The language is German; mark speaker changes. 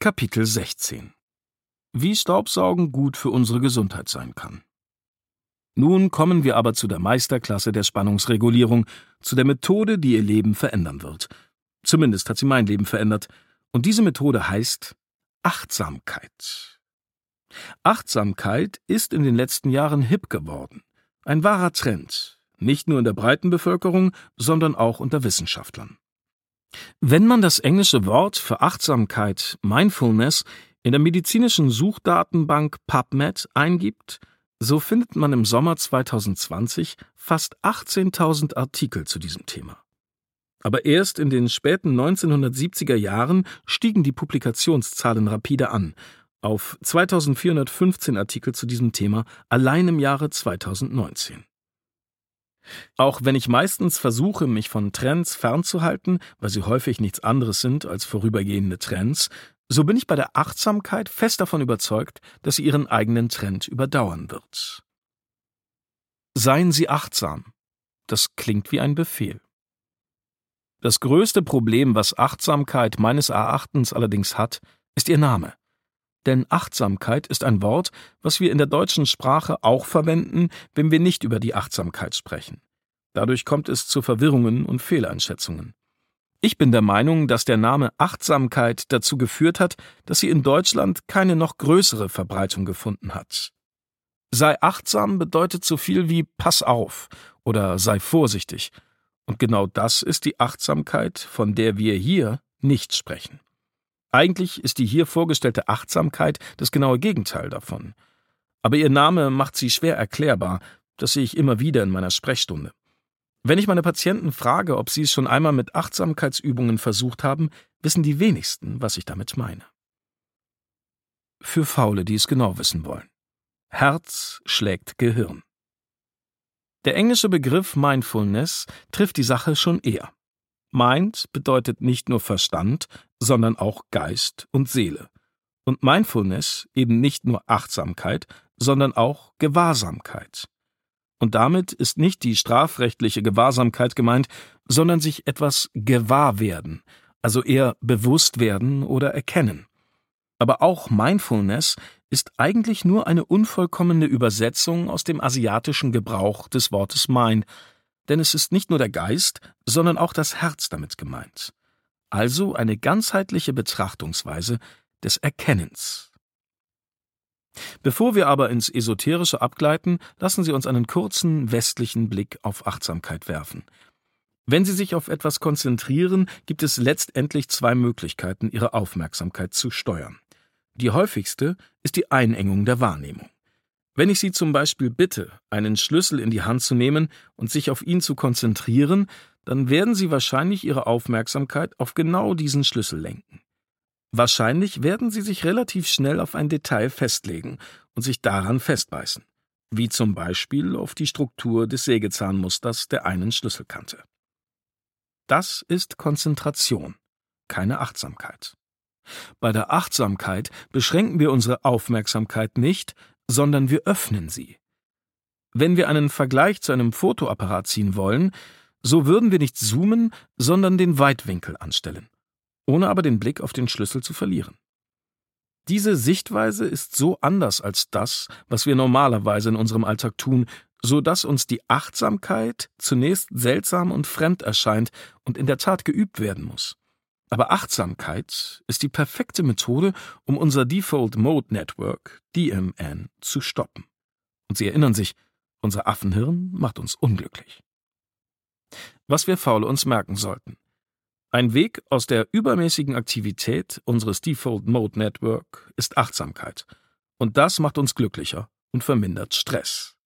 Speaker 1: Kapitel 16: Wie Staubsaugen gut für unsere Gesundheit sein kann. Nun kommen wir aber zu der Meisterklasse der Spannungsregulierung, zu der Methode, die Ihr Leben verändern wird. Zumindest hat sie mein Leben verändert. Und diese Methode heißt Achtsamkeit. Achtsamkeit ist in den letzten Jahren hip geworden. Ein wahrer Trend, nicht nur in der breiten Bevölkerung, sondern auch unter Wissenschaftlern. Wenn man das englische Wort für Achtsamkeit, Mindfulness, in der medizinischen Suchdatenbank PubMed eingibt, so findet man im Sommer 2020 fast 18.000 Artikel zu diesem Thema. Aber erst in den späten 1970er Jahren stiegen die Publikationszahlen rapide an, auf 2.415 Artikel zu diesem Thema allein im Jahre 2019. Auch wenn ich meistens versuche, mich von Trends fernzuhalten, weil sie häufig nichts anderes sind als vorübergehende Trends, so bin ich bei der Achtsamkeit fest davon überzeugt, dass sie ihren eigenen Trend überdauern wird. Seien Sie achtsam. Das klingt wie ein Befehl. Das größte Problem, was Achtsamkeit meines Erachtens allerdings hat, ist ihr Name. Denn Achtsamkeit ist ein Wort, was wir in der deutschen Sprache auch verwenden, wenn wir nicht über die Achtsamkeit sprechen. Dadurch kommt es zu Verwirrungen und Fehleinschätzungen. Ich bin der Meinung, dass der Name Achtsamkeit dazu geführt hat, dass sie in Deutschland keine noch größere Verbreitung gefunden hat. Sei achtsam bedeutet so viel wie pass auf oder sei vorsichtig. Und genau das ist die Achtsamkeit, von der wir hier nicht sprechen. Eigentlich ist die hier vorgestellte Achtsamkeit das genaue Gegenteil davon. Aber ihr Name macht sie schwer erklärbar, das sehe ich immer wieder in meiner Sprechstunde. Wenn ich meine Patienten frage, ob sie es schon einmal mit Achtsamkeitsübungen versucht haben, wissen die wenigsten, was ich damit meine. Für Faule, die es genau wissen wollen. Herz schlägt Gehirn. Der englische Begriff Mindfulness trifft die Sache schon eher. Mind bedeutet nicht nur Verstand, sondern auch Geist und Seele. Und Mindfulness eben nicht nur Achtsamkeit, sondern auch Gewahrsamkeit. Und damit ist nicht die strafrechtliche Gewahrsamkeit gemeint, sondern sich etwas gewahr werden, also eher bewusst werden oder erkennen. Aber auch Mindfulness ist eigentlich nur eine unvollkommene Übersetzung aus dem asiatischen Gebrauch des Wortes Mind, denn es ist nicht nur der Geist, sondern auch das Herz damit gemeint. Also eine ganzheitliche Betrachtungsweise des Erkennens. Bevor wir aber ins Esoterische abgleiten, lassen Sie uns einen kurzen westlichen Blick auf Achtsamkeit werfen. Wenn Sie sich auf etwas konzentrieren, gibt es letztendlich zwei Möglichkeiten, Ihre Aufmerksamkeit zu steuern. Die häufigste ist die Einengung der Wahrnehmung. Wenn ich Sie zum Beispiel bitte, einen Schlüssel in die Hand zu nehmen und sich auf ihn zu konzentrieren, dann werden Sie wahrscheinlich Ihre Aufmerksamkeit auf genau diesen Schlüssel lenken. Wahrscheinlich werden Sie sich relativ schnell auf ein Detail festlegen und sich daran festbeißen, wie zum Beispiel auf die Struktur des Sägezahnmusters der einen Schlüsselkante. Das ist Konzentration, keine Achtsamkeit. Bei der Achtsamkeit beschränken wir unsere Aufmerksamkeit nicht, sondern wir öffnen sie. Wenn wir einen Vergleich zu einem Fotoapparat ziehen wollen, so würden wir nicht zoomen, sondern den Weitwinkel anstellen, ohne aber den Blick auf den Schlüssel zu verlieren. Diese Sichtweise ist so anders als das, was wir normalerweise in unserem Alltag tun, so dass uns die Achtsamkeit zunächst seltsam und fremd erscheint und in der Tat geübt werden muss. Aber Achtsamkeit ist die perfekte Methode, um unser Default Mode Network, DMN, zu stoppen. Und Sie erinnern sich, unser Affenhirn macht uns unglücklich. Was wir Faule uns merken sollten. Ein Weg aus der übermäßigen Aktivität unseres Default Mode Network ist Achtsamkeit. Und das macht uns glücklicher und vermindert Stress.